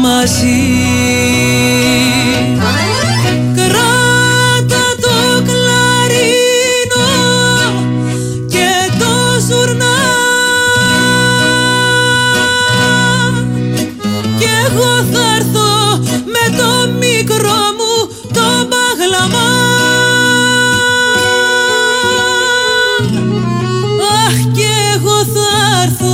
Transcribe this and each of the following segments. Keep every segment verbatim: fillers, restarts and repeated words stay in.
μαζί. Κράτα το κλαρίνο και το ζουρνά κι εγώ θα έρθω με το μικρό μου το μπαγλαμά. Αχ, κι εγώ θα έρθω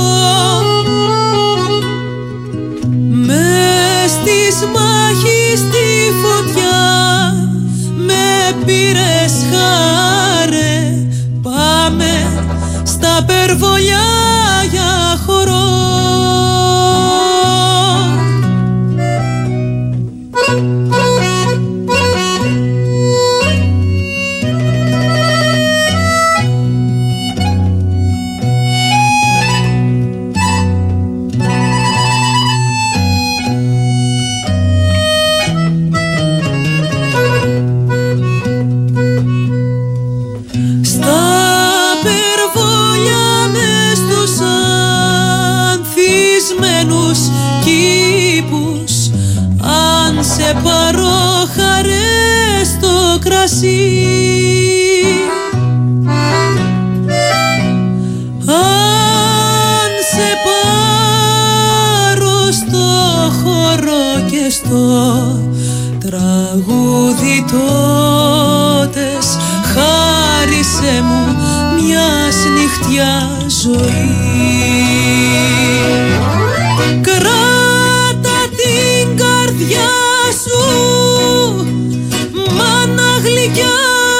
μες της μάχης τη φωτιά. Με πήρες χάρε, πάμε στα περβολιά για χορό. Σε πάρω χαρές στο κρασί, αν σε πάρω στο χώρο και στο τραγούδι, τότες χάρισε μου μιας νυχτιά ζωή. Κράτα την καρδιά σου, μάνα γλυκιά,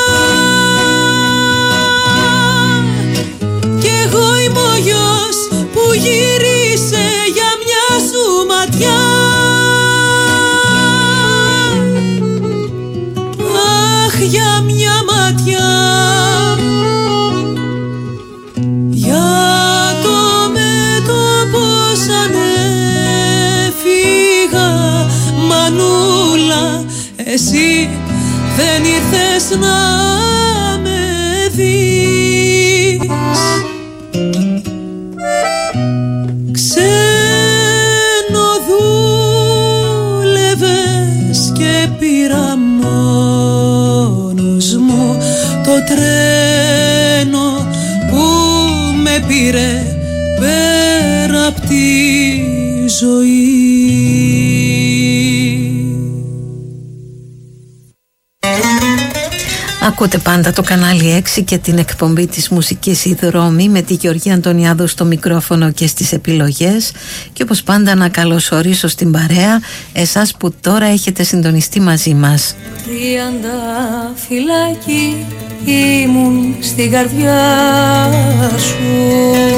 κι εγώ είμαι ο γιος που γύρισε για μια σου ματιά. Αχ, για μια ματιά, για το μέτωπο σαν έφυγα, μανούλα, εσύ δεν ήρθες να με δεις. Ξενοδούλευες και πήρα μόνος μου το τρένο που με πήρε πέρα απ' τη ζωή. Ακούτε πάντα το κανάλι έξι και την εκπομπή της μουσικής Η Δρόμη με τη Γεωργία Αντωνιάδου στο μικρόφωνο και στις επιλογές, και όπως πάντα να καλωσορίσω στην παρέα εσάς που τώρα έχετε συντονιστεί μαζί μας. Τριάντα φυλάκι ήμουν στην καρδιά σου,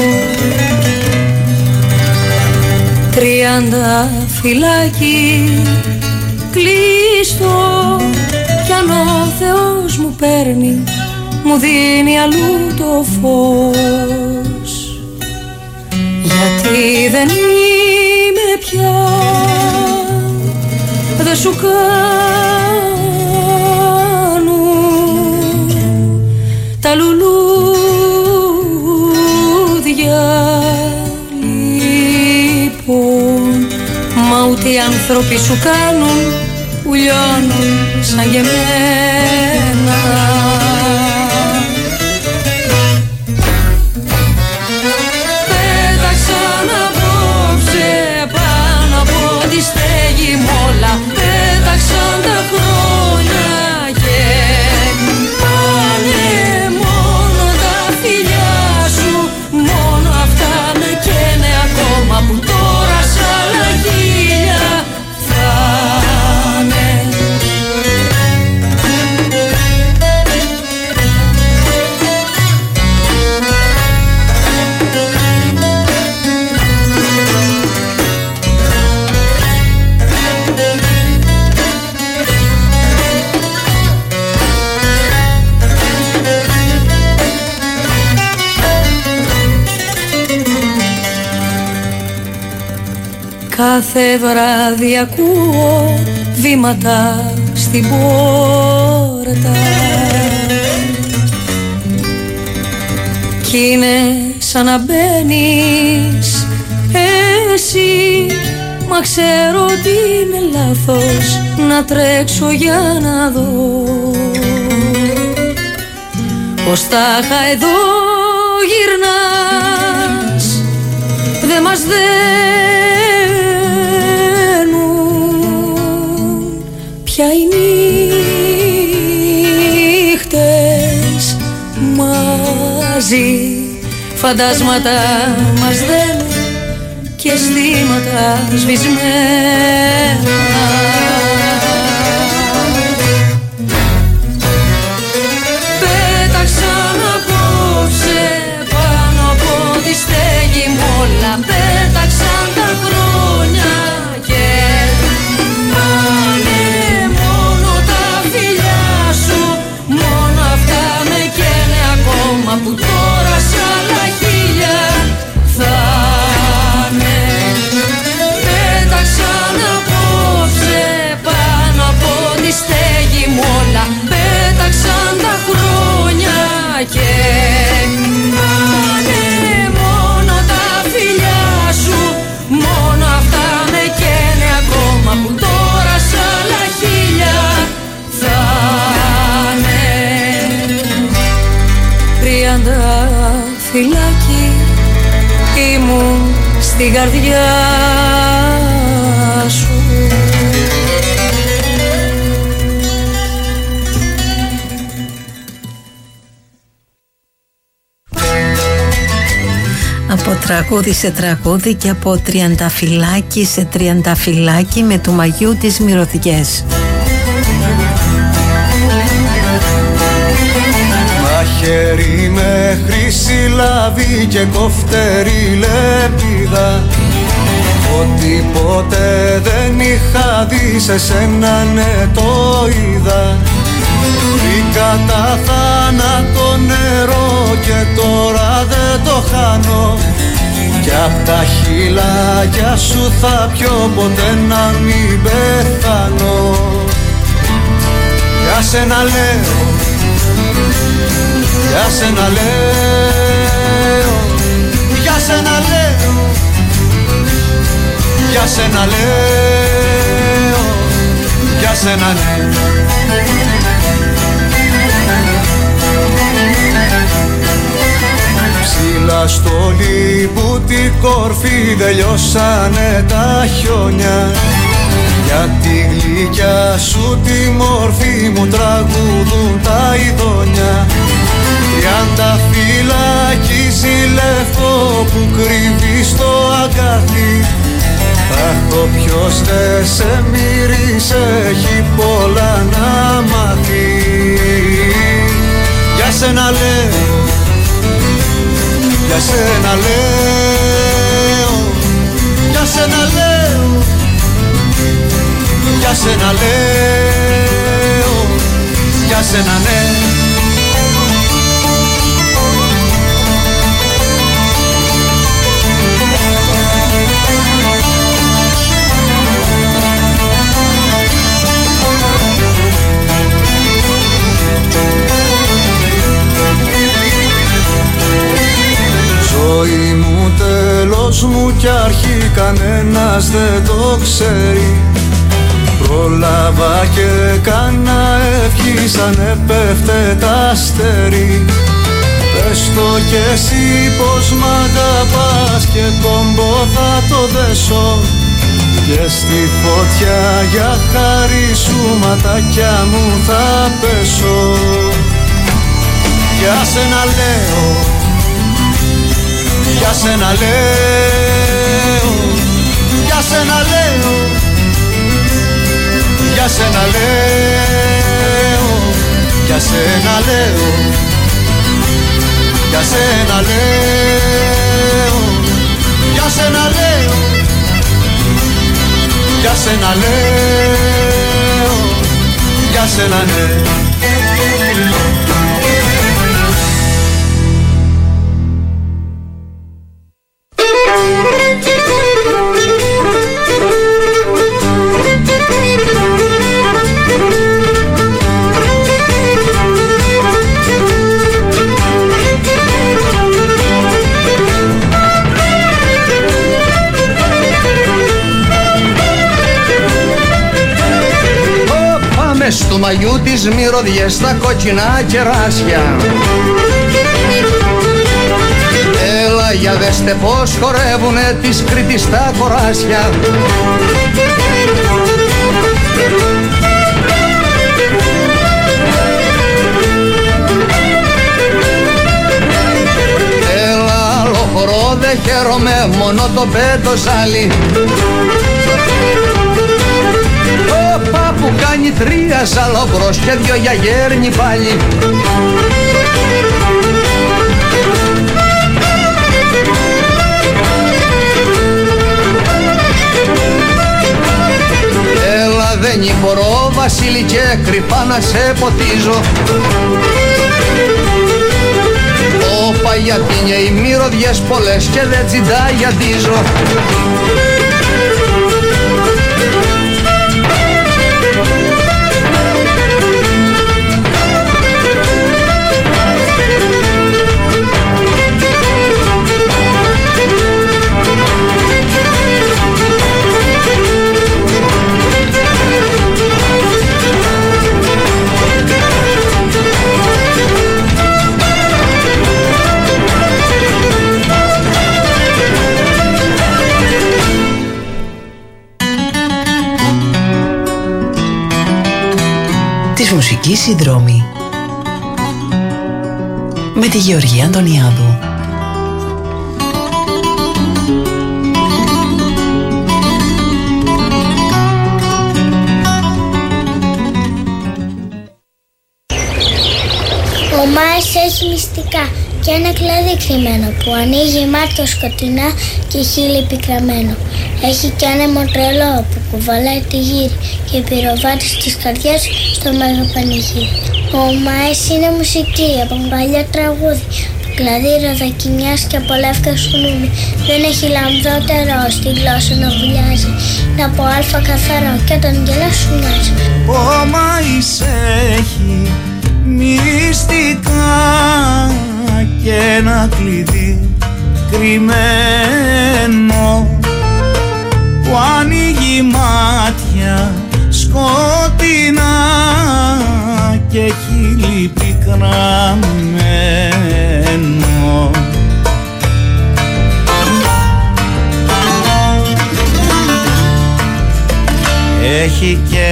τριάντα φυλάκι κλείστο, κι αν ο Θεός μου παίρνει, μου δίνει αλλού το φως. Γιατί δεν είμαι πια, δεν σου κάνουν τα λουλούδια λοιπόν, μα ούτε οι άνθρωποι σου κάνουν που λιώνουν σαν και εμένα. Πέταξαν απόψε πάνω από τη στέγη μόλα, πέταξαν τα χρόνια και πάνε μόνο τα φιλιά σου, μόνο αυτά με καίνε ακόμα που τώρα σ' άλλα χίλια θα. Κάθε βράδυ ακούω βήματα στην πόρτα κι είναι σαν να μπαίνεις εσύ μα ξέρω ότι είναι λάθος να τρέξω για να δω πως τάχα εδώ γυρνάς, δε μας δένουν πια οι νύχτες μαζί. Φαντάσματα μας δένουν και αισθήματα σβησμένα. Πέταξαν απόψε πάνω από τη στέγη μου όλα, πέταξαν τα χρόνια και πάνε μόνο τα φιλιά σου, μόνο αυτά με καίνε ακόμα που τώρα σ' άλλα χίλια θα είναι. Πέταξαν απόψε πάνω από τη στέγη μου όλα, πέταξαν τα χρόνια και πάνε μόνο τα φιλιά σου, μόνο αυτά με καίνε ακόμα που τώρα σ' άλλα χίλια θα είναι. Τριάντα φυλάκι ήμουν στην καρδιά σου. Από τραγούδι σε τραγούδι και από τριανταφυλάκι σε τριανταφυλάκι με του Μαγιού τις μυρωδιές. Μαχαίρι με χρυσή λαβή και κοφτερή λεπίδα, ότι ποτέ δεν είχα δει σε σένα, ναι το είδα. Βρήκα τα θάνατο νερό και τώρα δεν το χάνω, κι απ' τα χειλάκια σου θα πιω ποτέ να μην πεθάνω. Για σένα λέω, για σένα λέω, για σένα λέω, για σένα λέω, για σένα λέω. Ψηλά στο λίπου την κορφή τελειώσανε τα χιόνια, για τη γλυκιά σου τη μορφή μου τραγουδούν τα ειδόνια. Τριάντα φυλάκι ζηλεύω που κρύβει στο αγκάθι, αχ ο ποιος δεν σε μύρισε έχει πολλά να μάθει. Για σένα λέω, για σένα λέω, για σένα λέω, για σένα λέω, για σένα ναι. Ζωή μου, τέλος μου κι αρχή κανένας δεν το ξέρει. Πρόλαβα και κάνα ευχή σαν έπεφτε τα αστέρι. Πες το κι εσύ πως μ' αγαπάς και κόμπο θα το δέσω, και στη φωτιά για χάρη σου ματάκια μου θα πέσω. Για σένα λέω, για σένα λέω, για σένα λέω, για σένα λέω, για σένα λέω, για σένα λέω, για σένα λέω, για σένα λέω, για σένα λέω. του Μαγιού τις μυρωδιές στα κόκκινα κεράσια. Έλα για δέστε πως χορεύουνε της Κρήτης τα κοράσια. Έλα άλλο χορό δεν χαίρομαι, μόνο το πέτο ζάλι. Όπα που κάνει τρία ζαλόμπρος και δυο για γέρνη πάλι. Έλα δεν μπορώ Βασίλη και κρυφά να σε ποτίζω. Όπα γιατί είναι οι μυρωδιές πολλές και δεν τσιντά γιατίζω. Της μουσικής συνδρόμη με τη Γεωργία Αντωνιάδου. Ο Μάης έχει μυστικά και ένα κλαδί κρυμμένο που ανοίγει μάτια σκοτεινά και χείλη πικραμένο. Έχει κι ένα μοντρελό που κουβαλάει τη γύρι και πυροβάτης της καρδιάς στο μέγα πανηγύρι. Ο Μάης είναι μουσική από παλιά τραγούδι, κλαδί ροδακινιάς και από λεύκα σκουνούμι. Δεν έχει λαμδότερο στη γλώσσα να βουλιάζει, είναι από αλφα καθαρό και όταν γελάς σου μοιάζει. Ο Μάης έχει μυστικά και ένα κλειδί κρυμμένο που ανοίγει μάτια σκοτεινά και χείλη πικραμένο. Έχει και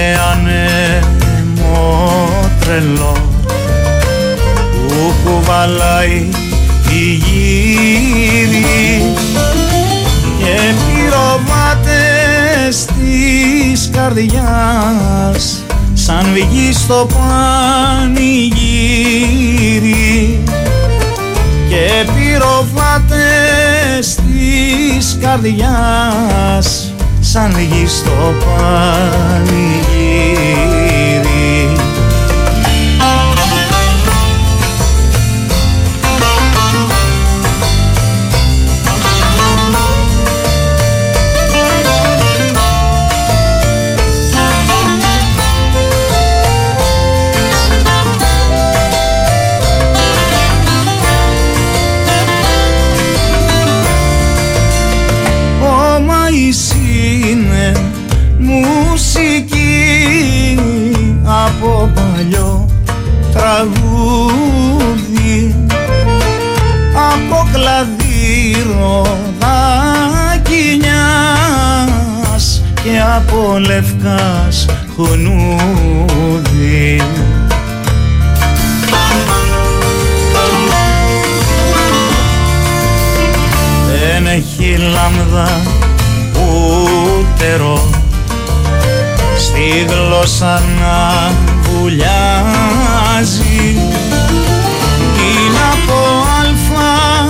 ανέμο τρελό που κουβαλάει τη γύρι και πυροβάτες της καρδιάς σαν βγει στο πανηγύρι και πυροβάτες της καρδιάς σαν βγει στο πανηγύρι. Είναι μουσική από παλιό τραγούδι, από κλαδί ροδακινιάς και από λευκάς χωνούδι. Δεν έχει λάμδα ουτερό στη γλώσσα να βουλιάζει, είναι από αλφα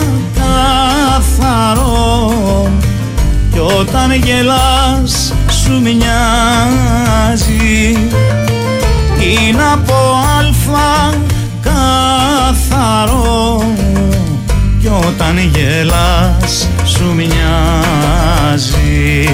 καθαρό κι όταν γελάς σου μοιάζει, είναι από αλφα καθαρό κι όταν γελάς σου μοιάζει.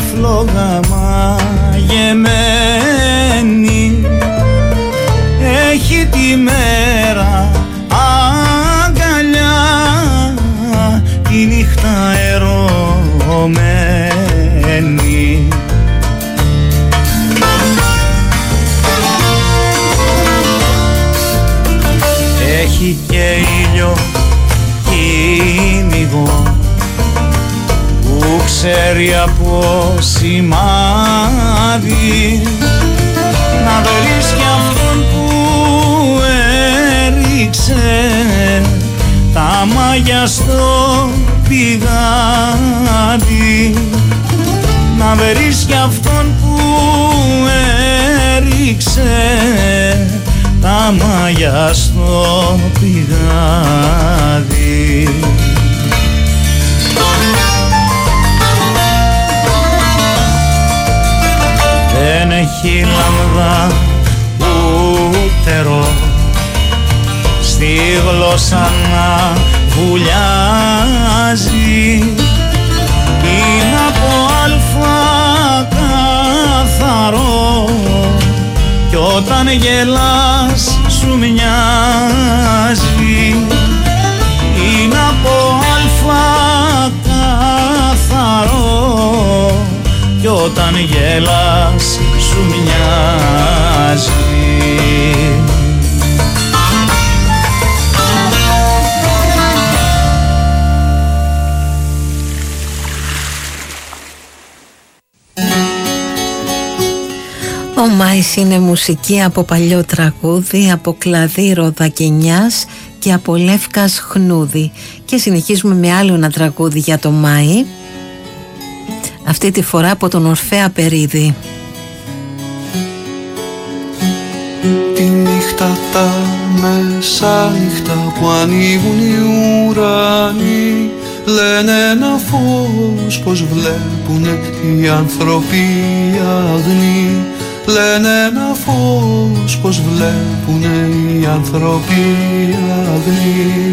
φλόγα μαγεμένη, έχει τη μέρα αγκαλιά, τη νύχτα ερωμένη. Έχει και ήλιο κυνηγό που ξέρει από σημάδι να βρεις κι αυτόν που έριξε τα μάγια στο πηγάδι, να βρεις κι αυτόν που έριξε τα μάγια στο πηγάδι. Δεν έχει λάμδα ούτε ρο, στη γλώσσα να βουλιάζει, είναι από αλφα καθαρό κι όταν γελάς σου μοιάζει, είναι από αλφα καθαρό κι όταν γελάς σου μοιάζει. Ο Μάης είναι μουσική από παλιό τραγούδι, από κλαδί Ροδακενιάς και από Λεύκας Χνούδη. Και συνεχίζουμε με άλλο ένα τραγούδι για το Μάη, αυτή τη φορά από τον Ορφέα Περίδη. Τη νύχτα τα μεσάνυχτα που ανοίγουν οι ουρανοί, λένε ένα φως πως βλέπουνε οι άνθρωποι αγνοί, λένε ένα φως πως βλέπουνε οι άνθρωποι αγνοί.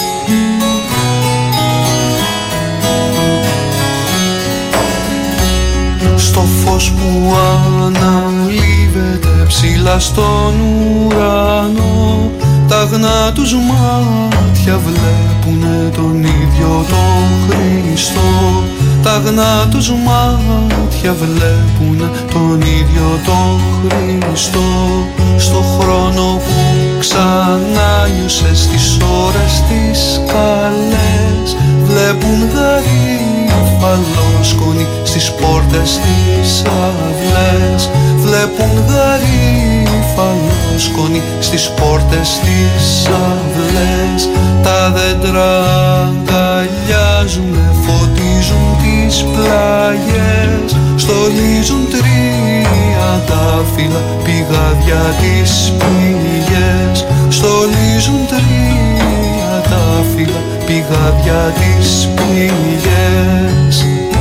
Στο φως που αναλύβεται ψηλά στον ουρανό, τα αγνά τους μάτια βλέπουνε τον ίδιο τον Χριστό, τα αγνά τους μάτια βλέπουνε τον ίδιο τον Χριστό. Στο χρόνο που ξανά νιώσες, στις ώρες τις καλές, βλέπουν γαρίφαλο σκόνη στις πόρτες τις αυλές, βλέπουν γαρίφαλο σκόνη στις πόρτες τις αυλές. Τα δέντρα αγκαλιάζουνε, φωτίζουν τις πλάγες, στολίζουν τριαντάφυλλα πηγάδια τις πηγές, στολίζουν τριαντάφυλλα πηγάδια τις πηγές.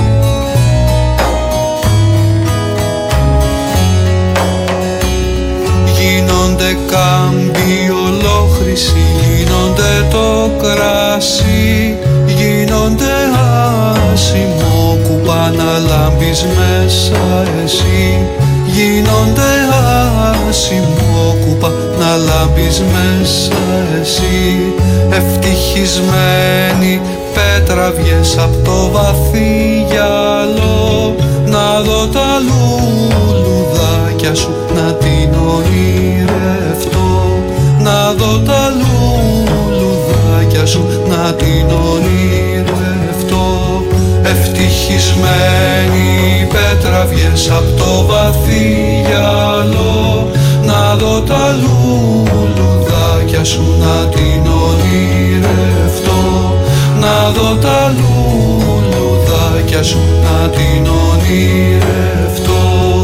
Γίνονται κάμποι ολόχρυσοι, γίνονται το κράσι, γίνονται άσημο κουπά να λάμπεις μέσα εσύ, γίνονται άσημο κουπά να λάμπεις μέσα εσύ. Ευτυχισμένη πέτρα βγες απ' το βαθύ γυαλό, να δω τα λουλουδάκια σου να την ονειρευτώ, να δω τα λουλουδάκια σου να την ονειρευτώ. Ευτυχισμένη πέτρα βγες απ' το βαθύ γυαλό, να δω τα λουλουδάκια σου να την ονειρευτώ, να δω τα λουλουδάκια σου να την ονειρευτώ.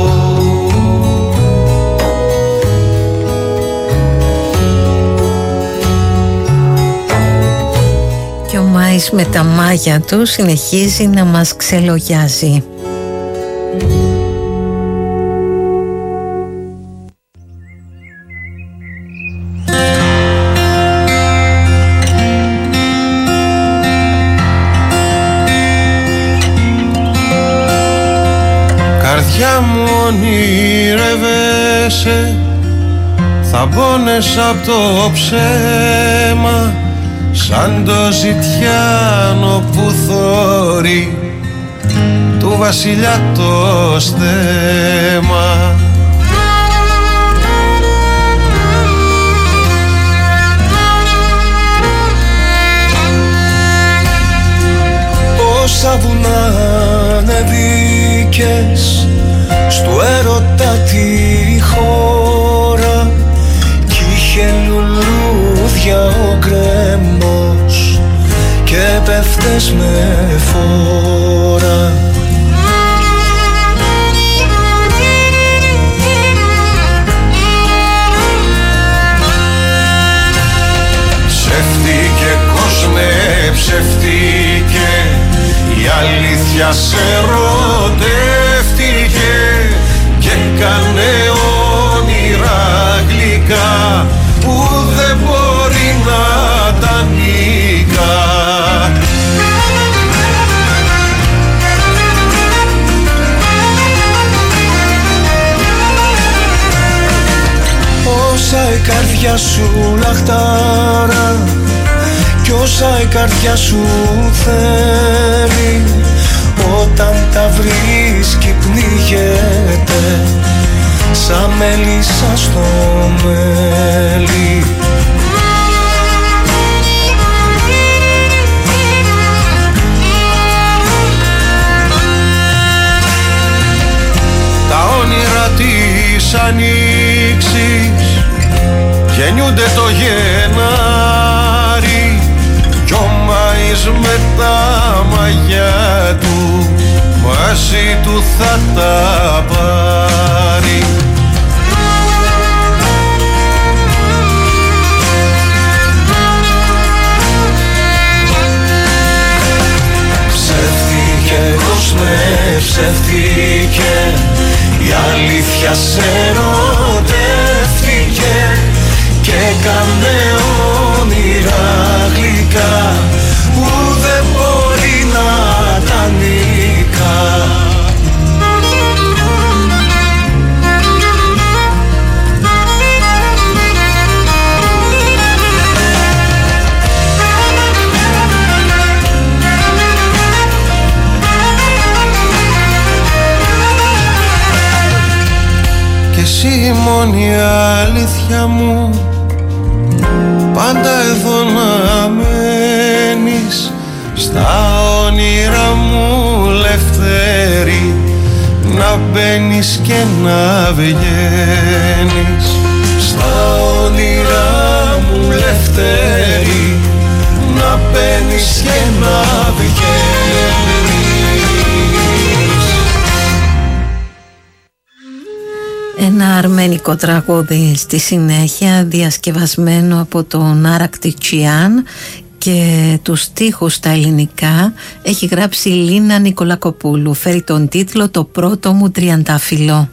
Και ο Μάης με τα μάγια του συνεχίζει να μας ξελογιάζει. ονειρεύεσαι θα πόνες απ' το ψέμα σαν το ζητιάνο που θωρεί του βασιλιά το στέμα. Πόσα βουνά ανεβήκες στου έρωτα τη χώρα κι είχε λουλούδια ο γκρέμος και πέφτες με φόρα. Ψεύτηκε κόσμε, ψεύτηκε, η αλήθεια σε ερωτεύτηκε και κάνε όνειρα γλυκά που δεν μπορεί να τα νικά. Όσα η καρδιά σου λαχτάρα κι όσα η καρδιά σου θέλει όταν τα βρίσκει πνίγεται σαν μέλισσα στο μέλι. Τα όνειρα της ανοίξης γεννιούνται το Γενάρη κι ο Μάης με τα μαγιά του μαζί του θα τα πάρει. Ψεύτηκε κόσμε, ψεύτηκε, η αλήθεια σε ερωτεύτηκε και κάνε όνειρα γλυκά που δεν μπορεί να τα νικά. Και εσύ η μόνη αλήθεια μου πάντα εδώ να μένεις στα όνειρα μου λευτέρη να μπαίνεις και να βγαίνεις στα όνειρα μου λευτέρη να μπαίνεις και να βγαίνεις. Ένα αρμενικό τραγούδι στη συνέχεια διασκευασμένο από τον Αρακτιτσιάν και τους στίχους στα ελληνικά έχει γράψει η Λίνα Νικολακοπούλου. Φέρει τον τίτλο «Το πρώτο μου τριαντάφυλλο».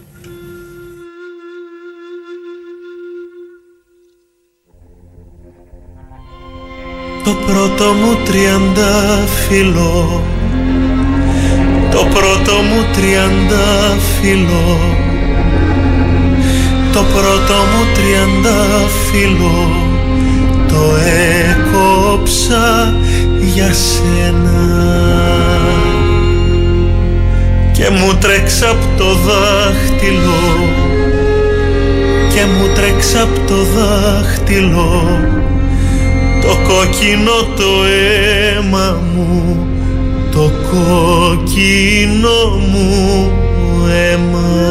Το πρώτο μου τριαντάφυλλο, το πρώτο μου τριαντάφυλλο, το πρώτο μου τριαντάφυλλο το έκοψα για σένα και μου τρέξα απ' το δάχτυλο και μου τρέξα απ' το δάχτυλο το κόκκινο το αίμα μου, το κόκκινο μου αίμα.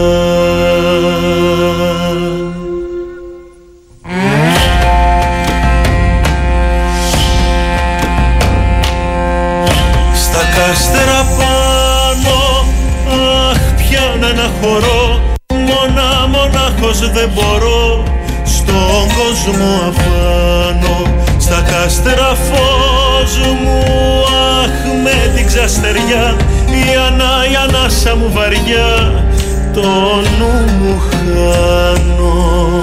Στα κάστερα πάνω, αχ πιάνε ένα χορό, μόνα μονάχος δεν μπορώ στον κόσμο αφάνω. Στα κάστερα φως μου, αχ με την ξαστεριά, η ανά, η ανάσα μου βαριά, το νου μου χάνω.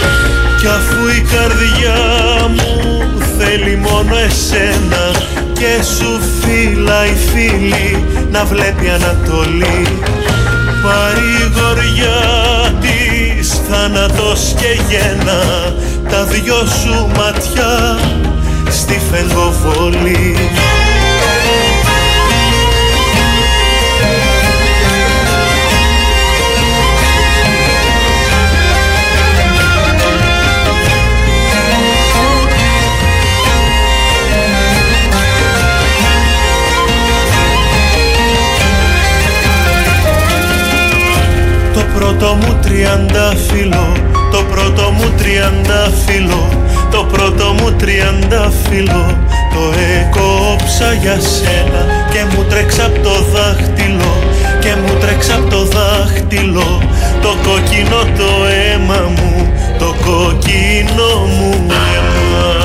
Κι αφού η καρδιά μου θέλει μόνο εσένα και και σου φύλαει φίλη να βλέπει Ανατολή. Παρηγοριά της θάνατος και γένα, τα δυο σου ματιά στη φεγγοβολή. Το πρώτο μου τριαντάφυλλο, το πρώτο μου τριαντάφυλλο, το πρώτο μου τριαντάφυλλο, το έκοψα για σένα και μου τρέξα απ' το δάχτυλο, και μου τρέξα απ' το δάχτυλο, το κόκκινο το αίμα μου, το κόκκινο μου αίμα.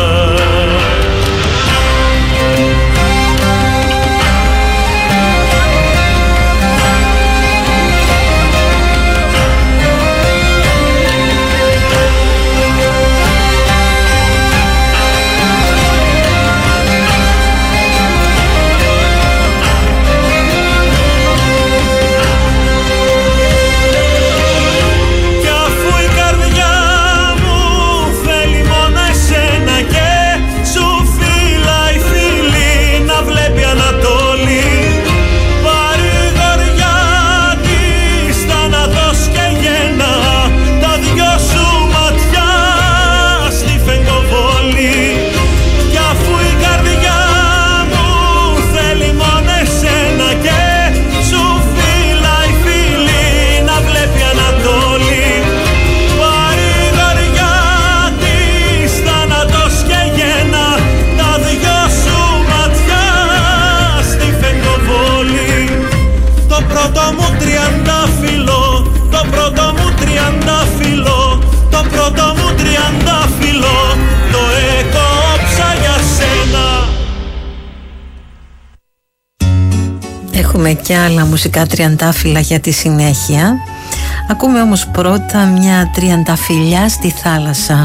Έχουμε και άλλα μουσικά τριαντάφυλλα για τη συνέχεια. Ακούμε όμως πρώτα μια τριανταφυλλιά στη θάλασσα.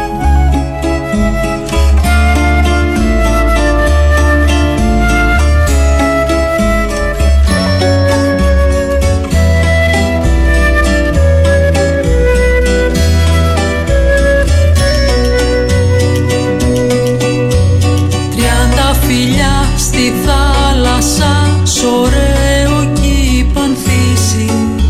Τριανταφυλλιά στη θάλασσα, ωραίο κι πανθύσει,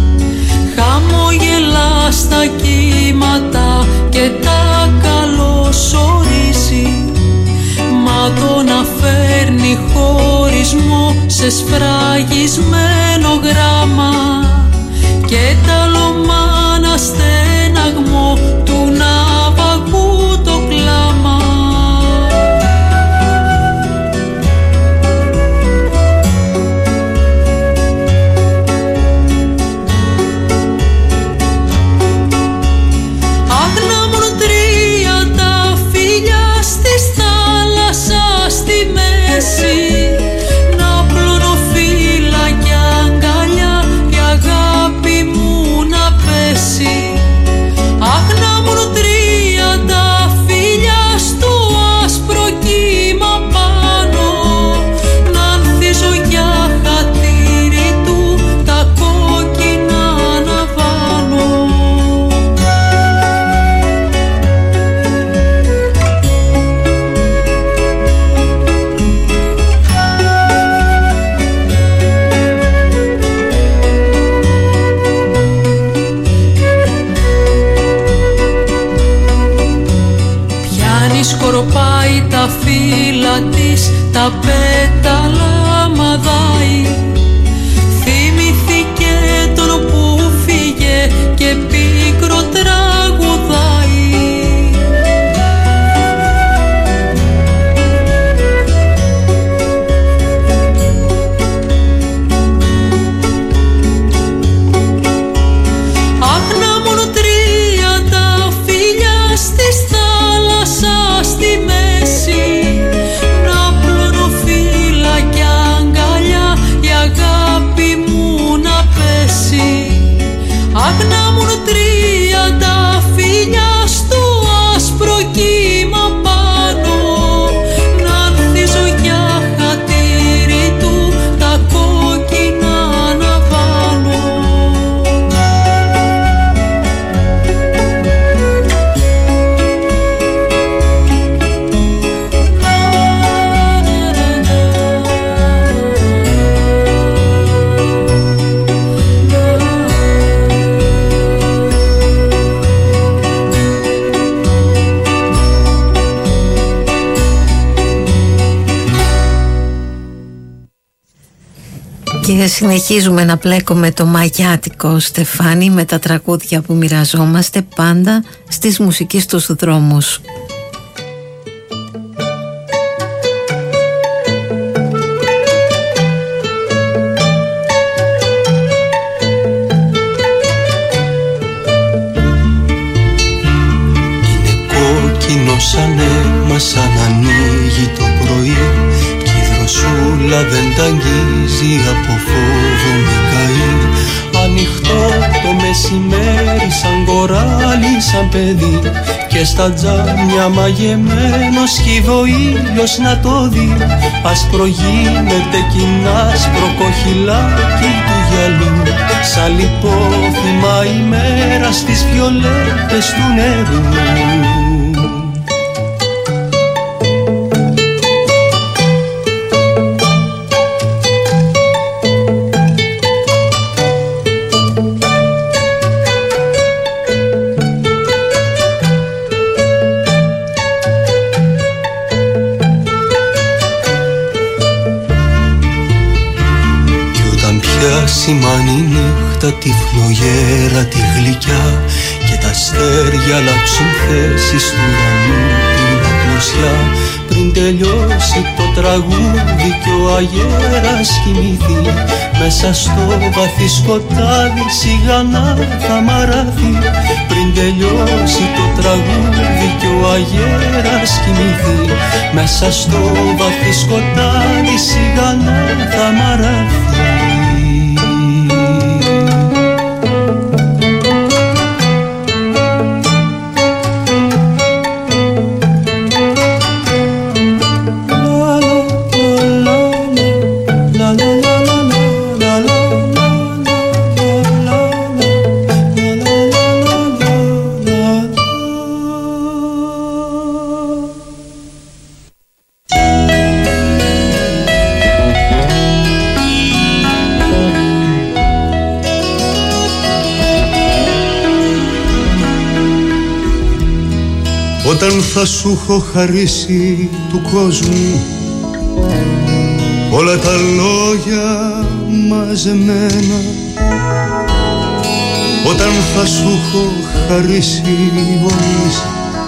χαμογελά στα κύματα και τα καλωσορίζει. Μα το να φέρνει χωρισμό σε σφραγισμένο γράμμα και τα λομάνα στέναγμο του ναυαγού το κλάμα. Να πλώνω φύλλα κι αγκαλιά, η αγάπη μου να πέσει. Αχ, να μόνο τριάντα φύλλα στο άσπρο κύμα πάνω, να ανθίζω για χατήρι του τα κόκκινα να βάνω. Σκορπάει τα φύλλα της, τα πέταλα μαδάει. Θυμήθηκε τον που φύγε και πίκρο τραγουδάει. Αχ, να μόνο τριάντα φύλλα στη θάλασσα στη μέση, να πλώνω φύλλα κι Και συνεχίζουμε να πλέκουμε το μαγιάτικο στεφάνι με τα τραγούδια που μοιραζόμαστε πάντα στις μουσικές τους δρόμους. Είναι κόκκινο σαν αίμα, σαν ανοίγει το πρωί, σούλα δεν τ' αγγίζει, από φόβο μη καεί. Ανοιχτό το μεσημέρι σαν κοράλι, σαν παιδί, και στα τζάμια μαγεμένο σκύβει ο ήλιος να το δει. Άσπρο γίνεται κι είναι άσπρο κοχυλάκι του γυαλού, σαν λιπόθυμα ημέρα στις βιολέτες του νερού. Σημάνει νύχτα τη φλογέρα τη γλυκιά, και τα αστέρια αλλάξουν θέση του ουρανού την απλωσιά. Πριν τελειώσει το τραγούδι και ο αγέρας κοιμηθεί, μέσα στο βαθύ σκοτάδι σιγανά θα μαράθει. Πριν τελειώσει το τραγούδι και ο αγέρας κοιμηθεί, μέσα στο βαθύ σκοτάδι σιγανά θα μαράθει. Όταν θα σου έχω χαρίσει του κόσμου όλα τα λόγια μαζεμένα, όταν θα σου έχω χαρίσει όλες,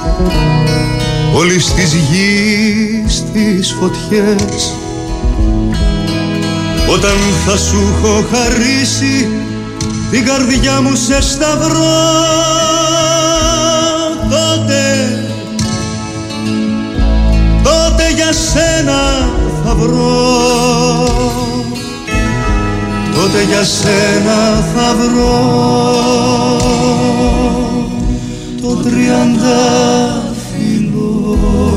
όλες τις γης τις φωτιές, όταν θα σου έχω χαρίσει την καρδιά μου σε σταυρό, τότε τότε για σένα θα βρω, τότε για σένα θα βρω το τριαντάφυλλο.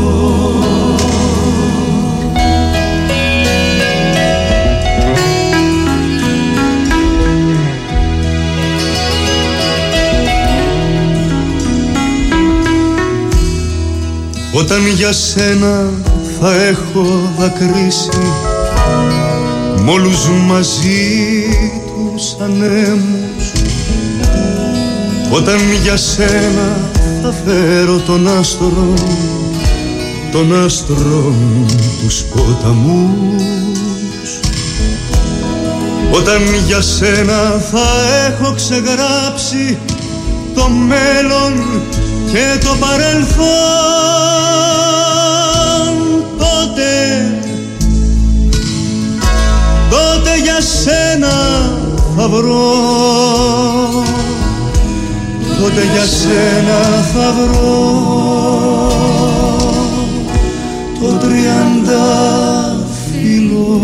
Όταν για σένα θα έχω δακρύσει μ' όλους μαζί τους ανέμους, όταν για σένα θα φέρω τον άστρο, τον άστρο τους ποταμούς, όταν για σένα θα έχω ξεγράψει το μέλλον και το παρελθόν, τότε, τότε για σένα θα βρω, τότε για σένα θα βρω το τριαντάφυλλο.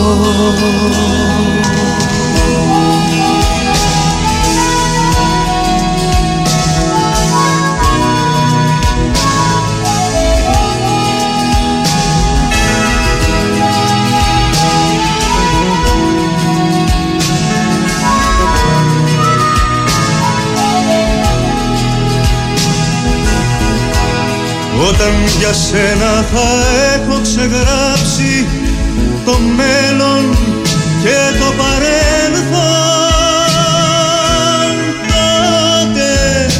Όταν για σένα θα έχω ξεγράψει το μέλλον και το παρέλθον, τότε,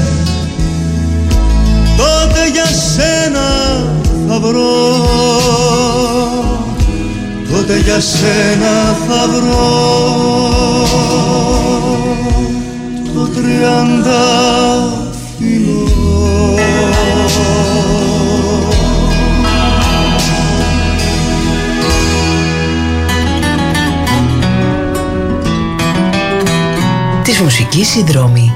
τότε για σένα θα βρω, τότε για σένα θα βρω το τριαντάφυλλο. Της μουσικής συνδρόμη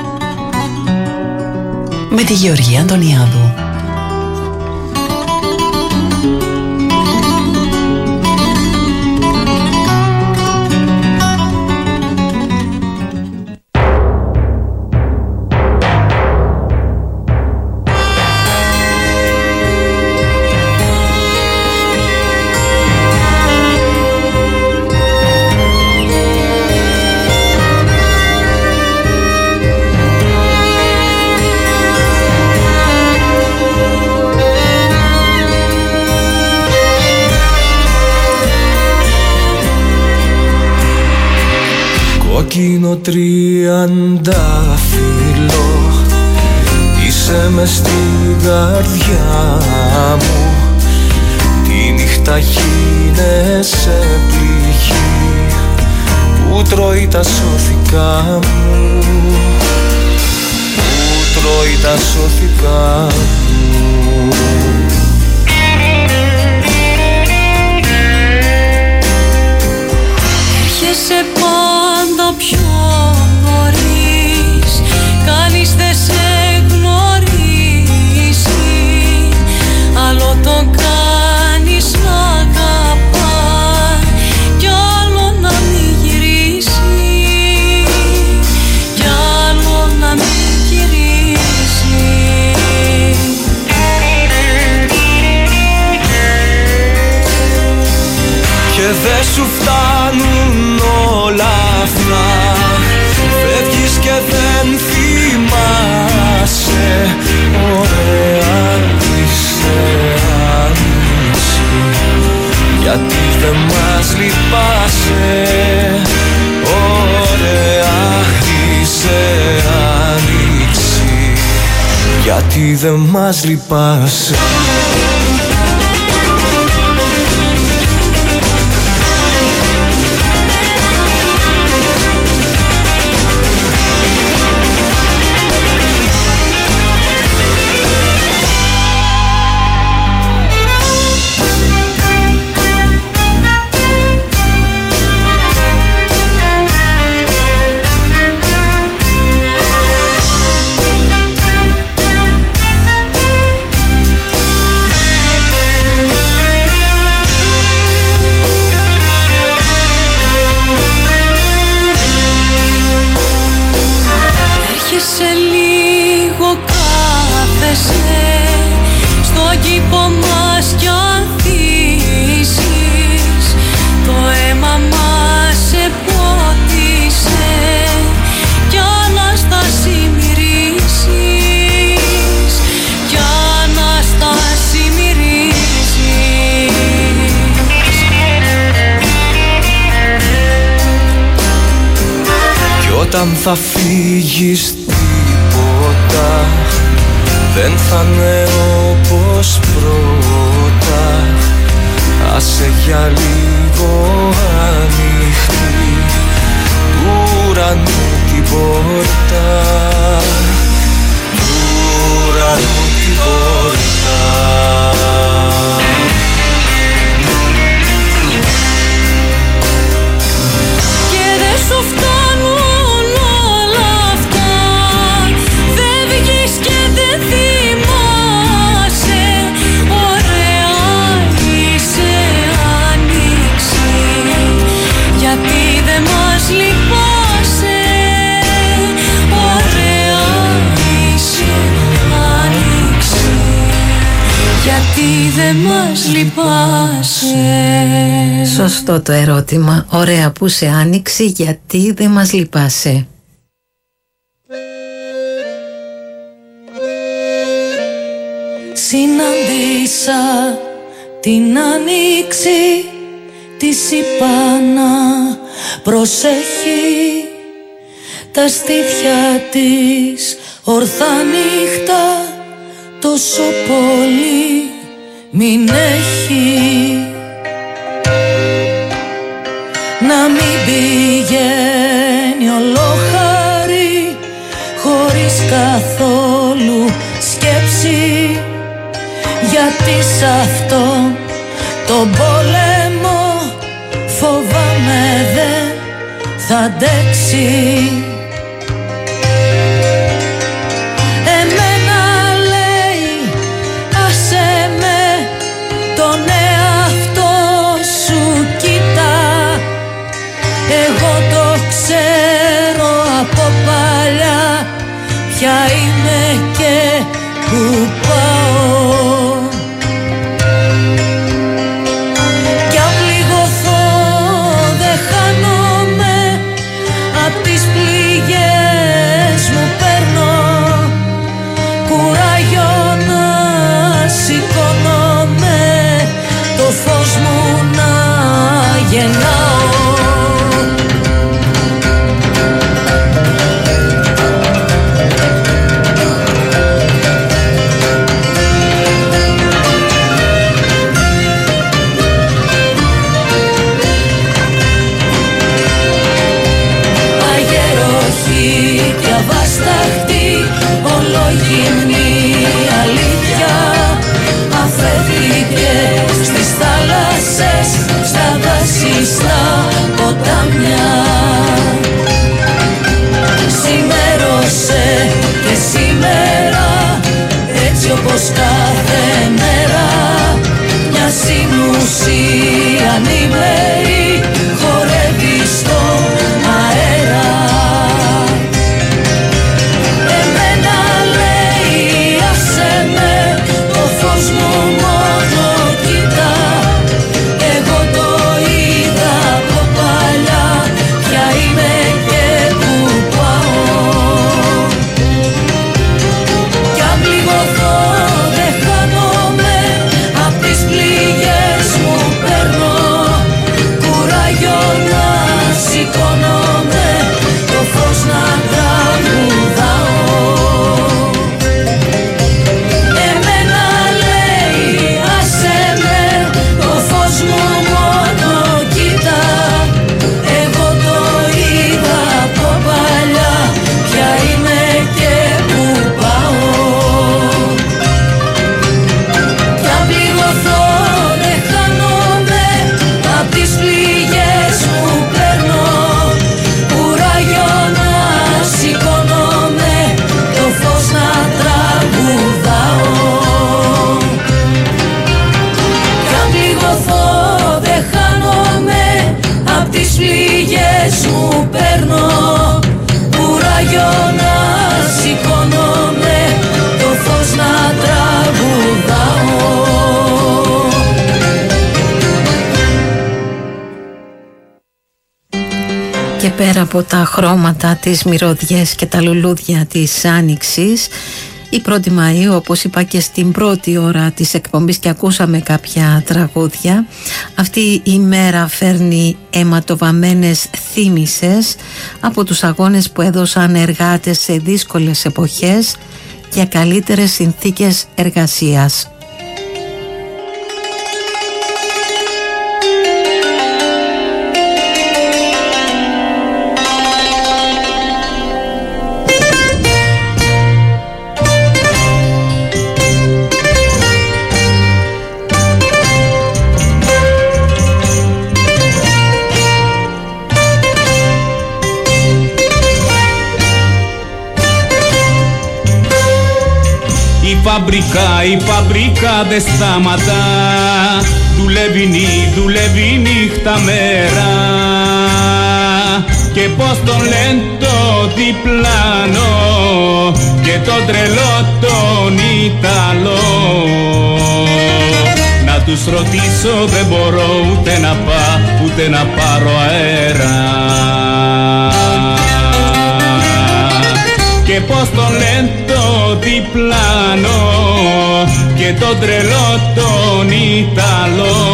με τη Γεωργία Αντωνιάδου. Κόκκινο τριαντάφυλλο, είσαι μες στην καρδιά μου. Τη νύχτα γίνεσαι πληγή που τρώει τα σώθηκα μου, που τρώει τα σώθηκα μου. Έρχεσαι πάντα πιο νωρίς, κανείς δεν σε γνωρίζει, άλλο τον κάνεις να αγαπά κι άλλο να μην γυρίσει, κι άλλο να μην γυρίσει. Και δεν σου φτάνουν όλα αυτά, φεύγεις και δεν θυμάσαι. Ωραία είσαι άνοιξη, γιατί δεν μας λυπάσαι. Ωραία είσαι άνοιξη, γιατί δεν μας λυπάσαι. Στον κήπο μας κι ανθίσεις, το αίμα μας σε πότισε κι Ανάσταση μυρίζεις, κι Ανάσταση μυρίζεις. Κι όταν θα φύγεις τίποτα δεν θα είναι όπως πρώτα. Άσε για λίγο ανοιχτή του ουρανού την πόρτα, του ουρανού την πόρτα. Και δεν σου φτάνουν όλα αυτά, φεύγεις και δεν θυμάσαι. Ωραία είσαι άνοιξη, γιατί δεν μας λυπάσαι. Ωραία είσαι άνοιξη, γιατί δεν μας λυπάσαι. Σωστό το ερώτημα. Ωραία που σε άνοιξη, γιατί δεν μας λυπάσαι. Συναντήσα την άνοιξη, της είπα να προσέχει τα στήθια της ορθά νύχτα, τόσο πολύ μην έχει. καθόλου σκέψη, γιατί σ' αυτό τον πόλεμο φοβάμαι δεν θα αντέξει. Εμένα λέει άσε με, τον εαυτό σου κοίτα, εγώ το ξέρω από παλιά ποια είμαι και που πάω. Κι αν πληγωθώ δεν χάνομαι, απ' τις πληγές μου παίρνω κουράγιο να σηκώνομαι, το φως μου να γεννάω. Αβάσταχτη, ολογυμνή αλήθεια, αφέθηκε στις θάλασσες, στα δάση, στα ποτάμια. Σημέρωσε και σήμερα, έτσι όπως κάθε μέρα, μια συνουσία ανήμερη χορεύει στον αέρα. Και πέρα από τα χρώματα, τις μυρωδιές και τα λουλούδια της Άνοιξης, η πρώτη Μαΐου, όπως είπα και στην πρώτη ώρα της εκπομπής και ακούσαμε κάποια τραγούδια, αυτή η μέρα φέρνει αιματοβαμμένες θύμησες από τους αγώνες που έδωσαν εργάτες σε δύσκολες εποχές για καλύτερες συνθήκες εργασίας. Η φαμπρικά, η φαμπρικά δεν σταματά, δουλεύει, νύ, δουλεύει νύχτα μέρα. Και πως τον λένε το διπλάνο και τον τρελό τον Ιταλό. Να τους ρωτήσω δεν μπορώ ούτε να πάω ούτε να πάρω αέρα. Και πως τον λένε το διπλάνο και τον τρελό τον Ιταλό.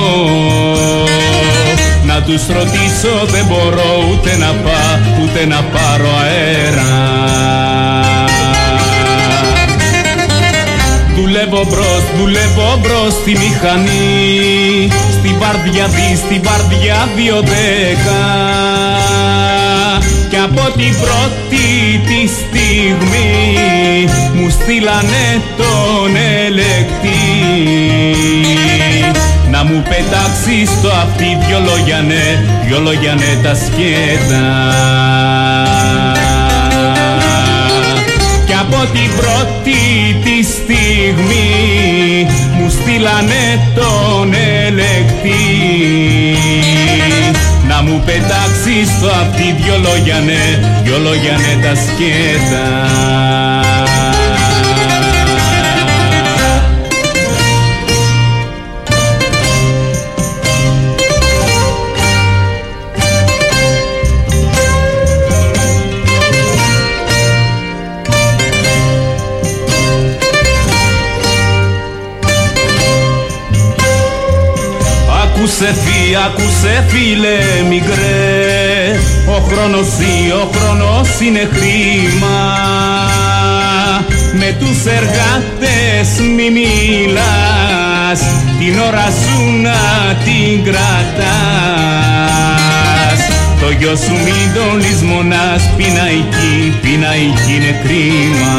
Να τους ρωτήσω δεν μπορώ ούτε να πάω ούτε να πάρω αέρα. Δουλεύω μπρος, δουλεύω μπρος στη μηχανή, στην βαρδιά δι, στην βαρδιά δύο δέκα. Κι από την πρώτη τη στιγμή μου στείλανε τον ελεκτή να μου πετάξει στο αυτί δυο λόγια ναι, δυο λόγια ναι τα σκέτα. Κι από την πρώτη τη στιγμή μου στείλανε τον ελεκτή να μου πετάξει στο αυτί δυο λόγια ναι, δυο λόγια ναι τα σκέτα. Άκουσε φι, άκουσε φίλε μικρέ, ο χρόνος ή ο χρόνος είναι χρήμα. Με τους εργάτες μη μιλάς, την ώρα σου να την κρατάς. Το γιο σου μην τον λησμονάς, πειναϊκή, πειναϊκή είναι κρίμα.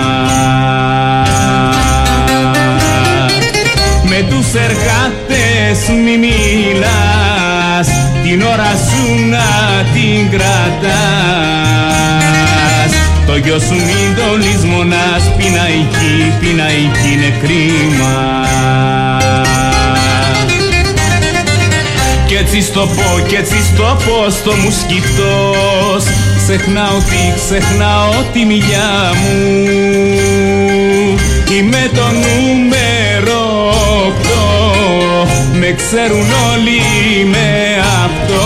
Με τους εργάτες μη μιλάς, την ώρα σου να την κρατάς. Το γιο σου μην το λησμονάς, πειναϊκή, πειναϊκή είναι κρίμα. Κι έτσι στο πω, κι έτσι στο πω στο μουσκητός, ξεχνάω τι, ξεχνάω τη μιλιά μου. Είμαι το νούμερο οκτώ, με ξέρουν όλοι με αυτό.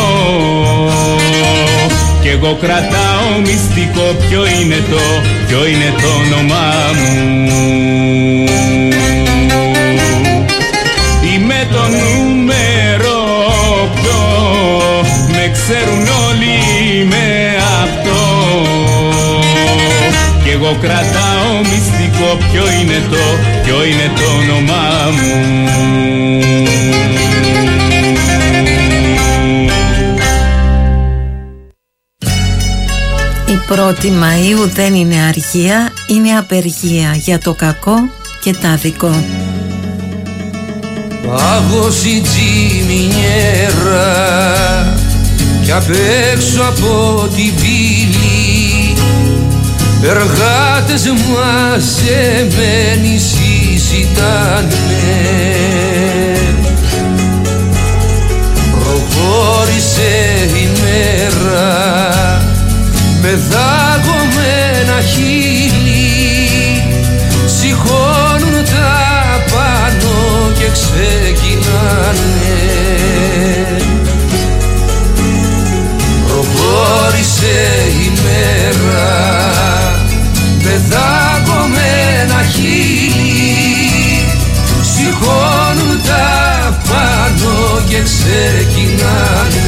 Κι εγώ κρατάω μυστικό, ποιο είναι το, ποιο είναι το όνομά μου. Είμαι το νούμερο οκτώ, με ξέρουν όλοι με αυτό. Κι εγώ κρατάω μυστικό, ποιο είναι το, ποιο είναι το όνομά μου. Η πρώτη Μαΐου δεν είναι αργία, είναι απεργία για το κακό και τ' άδικο. Πάγωσε η τσιμινιέρα κι απ' έξω από την πύλη εργάτες μαζεμένοι συζητάνε. Προχώρησε η μέρα με δάγωμενα χείλη, σηκώνουν τα πάνω και ξεκινάνε. Προχώρησε η μέρα με δάγωμενα χείλη, σηκώνουν τα πάνω και ξεκινάνε.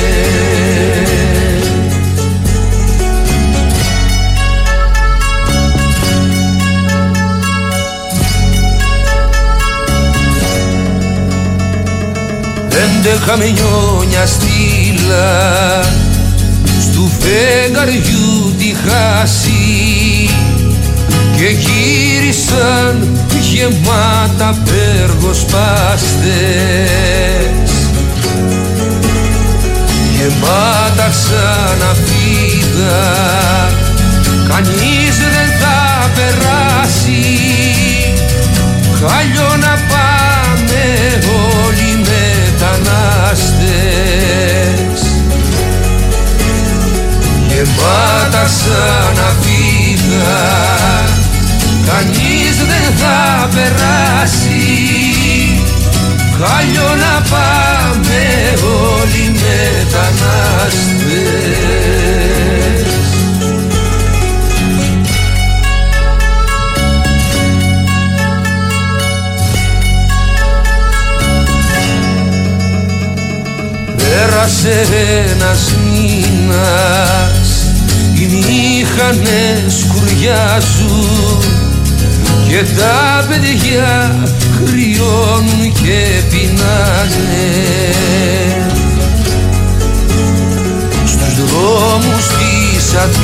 Πέντε χαμενιόνια στήλα στου φεγγαριού τη χάση και γύρισαν γεμάτα περγοσπάστες, γεμάτα ξαναφύγα, κανείς δεν θα περάσει. Χάλιο να πάμε όλοι μετανάστες, γεμάτα ξαναφύγα, κανείς δεν θα περάσει. Χάλιο να πάμε όλοι μετανάστες. Πέρασε ένας μήνας, οι μήχανες σκουριάζουν και τα παιδιά κρυώνουν και πεινάνε. Στους δρόμους της Αθήνας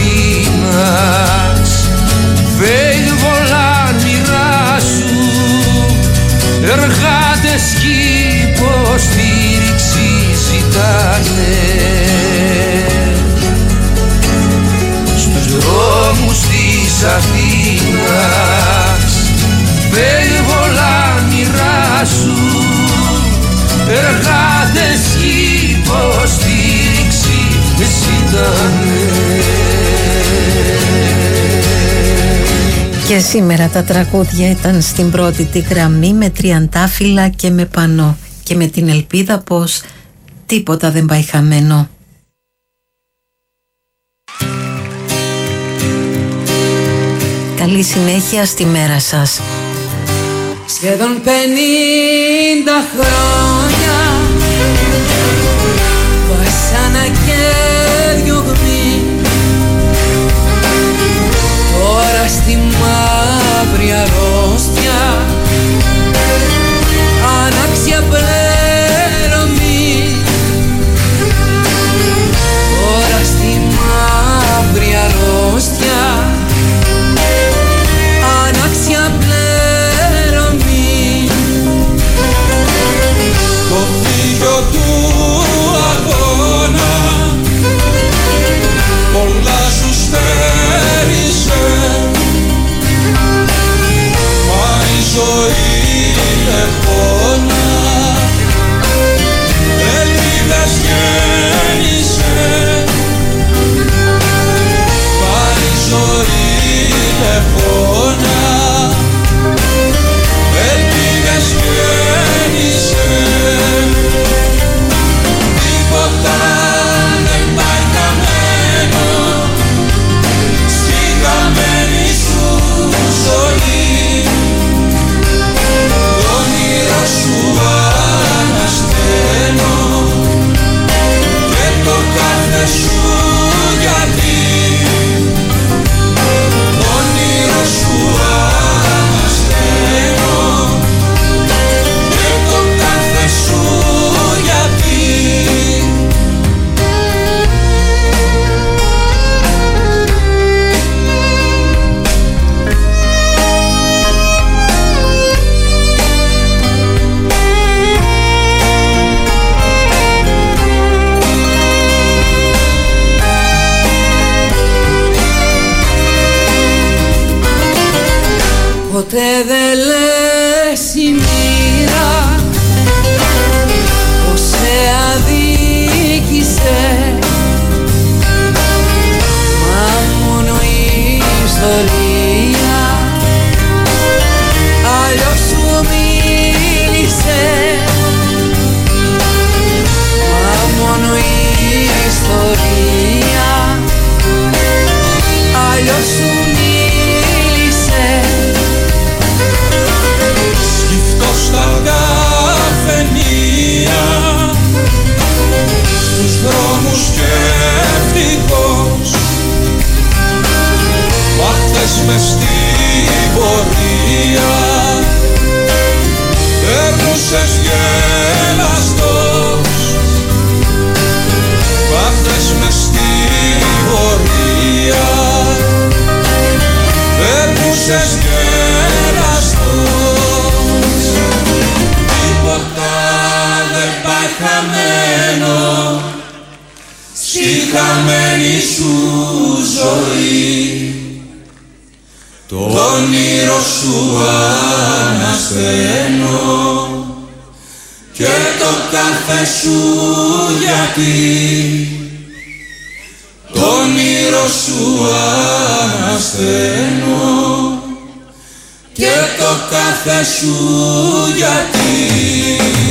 στους δρόμους της Αθήνας. Περιβολά μοιράσου, εργάτες υποστήριξη ήτανε. Και σήμερα τα τραγούδια ήταν στην πρώτη τη γραμμή με τριαντάφυλλα και με πανό και με την ελπίδα πως τίποτα δεν πάει χαμένο. Καλή συνέχεια στη μέρα σας. Σχεδόν πενήντα χρόνια βασάνα και διωγμή, τώρα στη μαύρη αρρώστια ανάξια πληρωμή. Τώρα στη μαύρη αρρώστια ανάξια πληρωμή. Το φίλιο του αγώνα πολλά σου στέρισε, μα η ζωή είναι πόνα, ελπίδες γέννησε. Μα η ζωή είναι πόνα, ελπίδες γέννησε. Τίποτα δεν πάει χαμένο στη χαμένη σου ζωή. Το όνειρο σου ανασταίνω και το κάθε σου γιατί. Το όνειρο σου ανασταίνω και το κάθε σου γιατί. Ποτέ δεν λες η μοίρα πως σε αδίκησε, μα μόνο η ιστορία αλλιώς σου μίλησε. Μα μόνο η ιστορία αλλιώς σου μίλησε. Στα καφενεία, στους δρόμους σκέφτηκος, μάχτες μες στην πορεία, περνούσες γελαστός. Μάχτες μες στην πορεία, περνούσες γελαστός. Τίποτα δεν πάει χαμένο στη χαμένη σου ζωή. Το όνειρο σου ανασταίνω και το κάθε σου γιατί. Το όνειρο σου ανασταίνω και το κάθε σου γιατί.